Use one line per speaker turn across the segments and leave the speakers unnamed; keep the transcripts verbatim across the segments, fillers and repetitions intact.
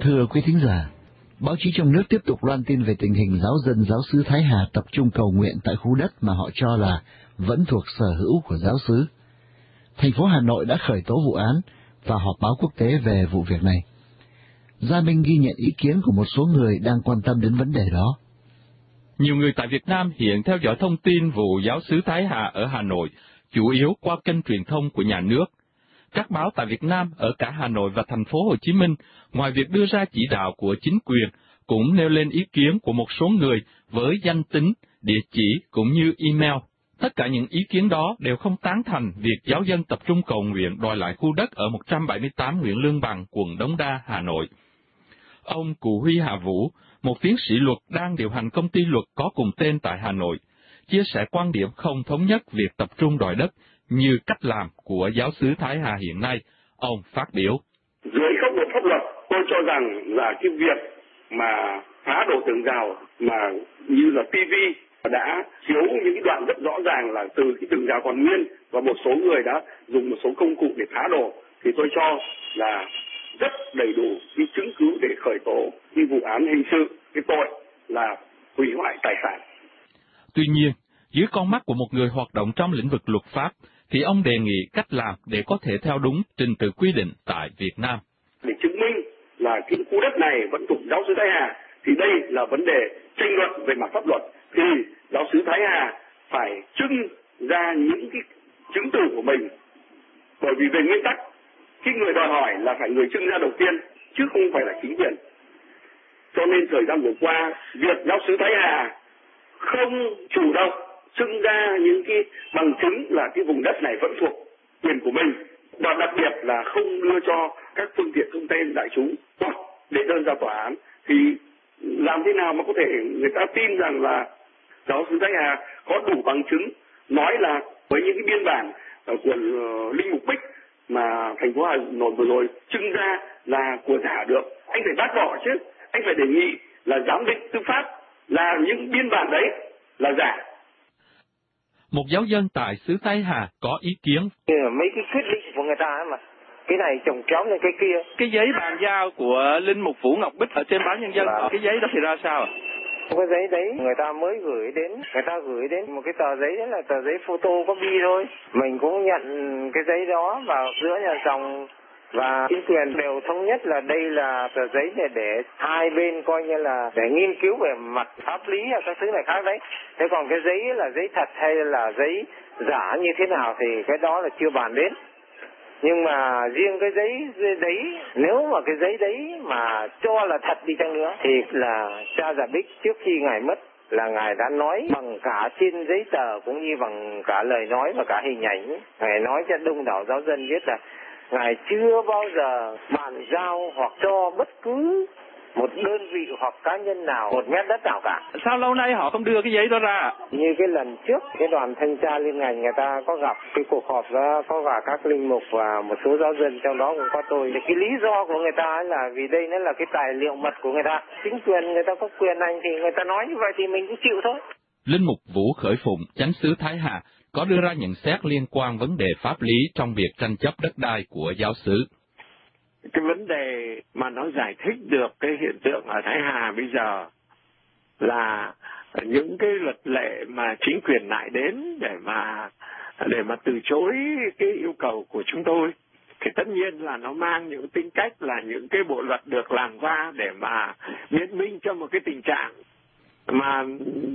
Thưa quý thính giả, báo chí trong nước tiếp tục loan tin về tình hình giáo dân giáo xứ Thái Hà tập trung cầu nguyện tại khu đất mà họ cho là vẫn thuộc sở hữu của giáo xứ. Thành phố Hà Nội đã khởi tố vụ án và họp báo quốc tế về vụ việc này. Gia Minh ghi nhận ý kiến của một số người đang quan tâm đến vấn đề đó.
Nhiều người tại Việt Nam hiện theo dõi thông tin vụ giáo xứ Thái Hà ở Hà Nội, chủ yếu qua kênh truyền thông của nhà nước. Các báo tại Việt Nam ở cả Hà Nội và thành phố Hồ Chí Minh, ngoài việc đưa ra chỉ đạo của chính quyền, cũng nêu lên ý kiến của một số người với danh tính, địa chỉ cũng như email. Tất cả những ý kiến đó đều không tán thành việc giáo dân tập trung cầu nguyện đòi lại khu đất ở một trăm bảy mươi tám Nguyễn Lương Bằng, quận Đống Đa, Hà Nội. Ông Cụ Huy Hà Vũ, một tiến sĩ luật đang điều hành công ty luật có cùng tên tại Hà Nội, chia sẻ quan điểm không thống nhất việc tập trung đòi đất như cách làm của giáo xứ Thái Hà hiện nay. Ông phát biểu:
Dưới góc độ pháp luật, tôi cho rằng là cái việc mà phá đổ tường rào mà như là ti vi đã chiếu những đoạn rất rõ ràng là từ cái tường rào còn nguyên và một số người đã dùng một số công cụ để phá đổ, thì tôi cho là rất đầy đủ cái chứng cứ để khởi tố cái vụ án hình sự, cái tội là hủy hoại tài sản.
Tuy nhiên, dưới con mắt của một người hoạt động trong lĩnh vực luật pháp, thì ông đề nghị cách làm để có thể theo đúng trình tự quy định tại Việt Nam.
Để chứng minh là cái khu đất này vẫn thuộc giáo xứ Thái Hà, thì đây là vấn đề tranh luận về mặt pháp luật, thì giáo xứ Thái Hà phải trưng ra những cái chứng từ của mình. Bởi vì về nguyên tắc, cái người đòi hỏi là phải người trưng ra đầu tiên, chứ không phải là chính quyền. Cho nên thời gian vừa qua, việc giáo xứ Thái Hà không chủ động trưng ra những cái bằng chứng là cái vùng đất này vẫn thuộc quyền của mình, và đặc biệt là không đưa cho các phương tiện thông tin đại chúng hoặc để đơn ra tòa án, thì làm thế nào mà có thể người ta tin rằng là giáo xứ Thái Hà có đủ bằng chứng nói là với những cái biên bản của Linh Mục Bích mà thành phố Hà Nội vừa rồi trưng ra là của giả được. Anh phải bác bỏ chứ, anh phải đề nghị là giám định tư pháp là những biên bản đấy là giả.
Một giáo dân tại xứ Thái Hà có ý kiến:
mấy cái quyết định của người ta mà cái này chồng chéo lên cái kia.
Cái giấy bàn giao của Linh Mục Vũ Ngọc Bích ở trên báo Nhân dân, à. Cái giấy đó thì ra sao?
Cái giấy đấy người ta mới gửi đến, người ta gửi đến một cái tờ giấy, đó là tờ giấy photocopy thôi. Mình cũng nhận cái giấy đó vào giữa nhà chồng và chính quyền đều thống nhất là đây là tờ giấy này để hai bên coi như là để nghiên cứu về mặt pháp lý và các thứ này khác đấy. Thế còn cái giấy là giấy thật hay là giấy giả như thế nào thì cái đó là chưa bàn đến. Nhưng mà riêng cái giấy đấy, nếu mà cái giấy đấy mà cho là thật đi chăng nữa thì là cha Già Bích trước khi ngài mất là ngài đã nói bằng cả trên giấy tờ cũng như bằng cả lời nói và cả hình ảnh. Ngài nói cho đông đảo giáo dân biết là ngài chưa bao giờ bàn giao hoặc cho bất cứ một đơn vị hoặc cá nhân nào một mét đất nào cả.
Sao lâu nay họ không đưa cái giấy đó ra?
Như cái lần trước, cái đoàn thanh tra liên ngành người ta có gặp cái cuộc họp đó, có cả các linh mục và một số giáo dân, trong đó cũng có tôi. Thì cái lý do của người ta là vì đây nó là cái tài liệu mật của người ta. Chính quyền người ta có quyền hành thì người ta nói như vậy thì mình cũng chịu thôi.
Linh mục Vũ Khởi Phụng, chánh xứ Thái Hà, có đưa ra nhận xét liên quan vấn đề pháp lý trong việc tranh chấp đất đai của giáo xứ.
Cái vấn đề mà nó giải thích được cái hiện tượng ở Thái Hà bây giờ là những cái luật lệ mà chính quyền lại đến để mà để mà từ chối cái yêu cầu của chúng tôi, thì tất nhiên là nó mang những tính cách là những cái bộ luật được làm ra để mà biện minh cho một cái tình trạng mà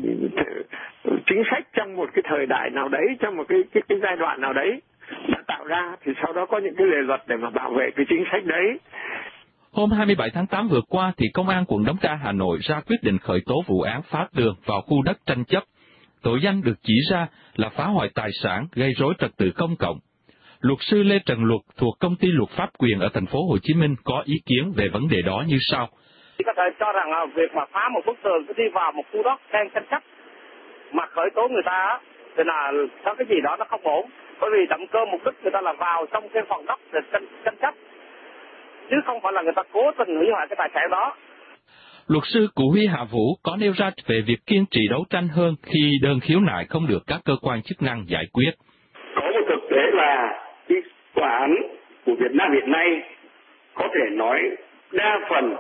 chính sách trong một cái thời đại nào đấy, trong một cái cái, cái giai đoạn nào đấy đã tạo ra, thì sau đó có những cái lề luật để mà bảo vệ cái chính sách đấy.
Hôm hai mươi bảy tháng tám vừa qua thì Công an quận Đống Đa, Hà Nội ra quyết định khởi tố vụ án phá tường vào khu đất tranh chấp. Tội danh được chỉ ra là phá hoại tài sản, gây rối trật tự công cộng. Luật sư Lê Trần Luật thuộc Công ty Luật Pháp Quyền ở thành phố Hồ Chí Minh có ý kiến về vấn đề đó như sau.
Có thể cho rằng là việc mà phá một bức tường đi vào một khu đất đang tranh chấp mà khởi tố người ta thì là có cái gì đó nó không ổn. Bởi vì động cơ mục đích người ta là vào trong cái phần đất để tranh, tranh chấp, chứ không phải là người ta cố tình hủy hoại cái tài sản đó.
Luật sư Cụ Huy Hà Vũ có nêu ra về việc kiên trì đấu tranh hơn khi đơn khiếu nại không được các cơ quan chức năng giải quyết.
Có một thực tế là cái tòa án của Việt Nam hiện nay có thể nói đa phần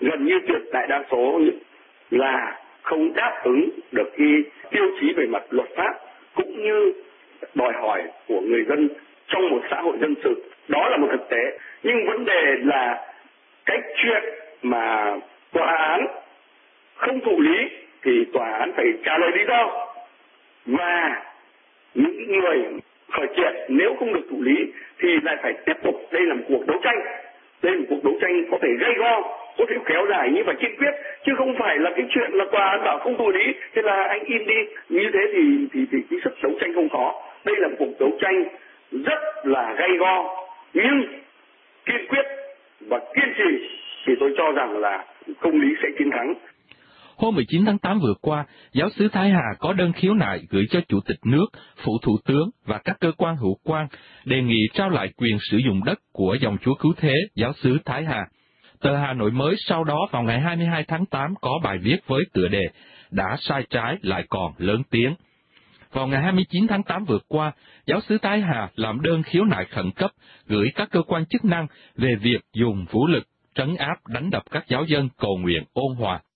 gần như tuyệt đại đa số là không đáp ứng được cái tiêu chí về mặt luật pháp cũng như đòi hỏi của người dân trong một xã hội dân sự. Đó là một thực tế. Nhưng vấn đề là cái chuyện mà tòa án không thụ lý thì tòa án phải trả lời lý do. Và những người khởi kiện nếu không được thụ lý thì lại phải tiếp tục. Đây là một cuộc đấu tranh. Đây là một cuộc đấu tranh có thể gây go, có thể kéo dài nhưng phải kiên quyết, chứ không phải là cái chuyện là tòa án bảo không thụ lý thế là anh im đi. Như thế thì thì thì cái sức đấu tranh không có. Đây là một cuộc đấu tranh rất là gay go, nhưng kiên quyết và kiên trì thì tôi cho rằng là công lý sẽ chiến thắng.
Hôm mười chín tháng tám vừa qua, giáo xứ Thái Hà có đơn khiếu nại gửi cho Chủ tịch nước, Phủ Thủ tướng và các cơ quan hữu quan, đề nghị trao lại quyền sử dụng đất của dòng chúa cứu thế giáo xứ Thái Hà. Tờ Hà Nội Mới sau đó vào ngày hai mươi hai tháng tám có bài viết với tựa đề Đã sai trái lại còn lớn tiếng. Vào ngày hai mươi chín tháng tám vừa qua, giáo xứ Thái Hà làm đơn khiếu nại khẩn cấp gửi các cơ quan chức năng về việc dùng vũ lực trấn áp đánh đập các giáo dân cầu nguyện ôn hòa.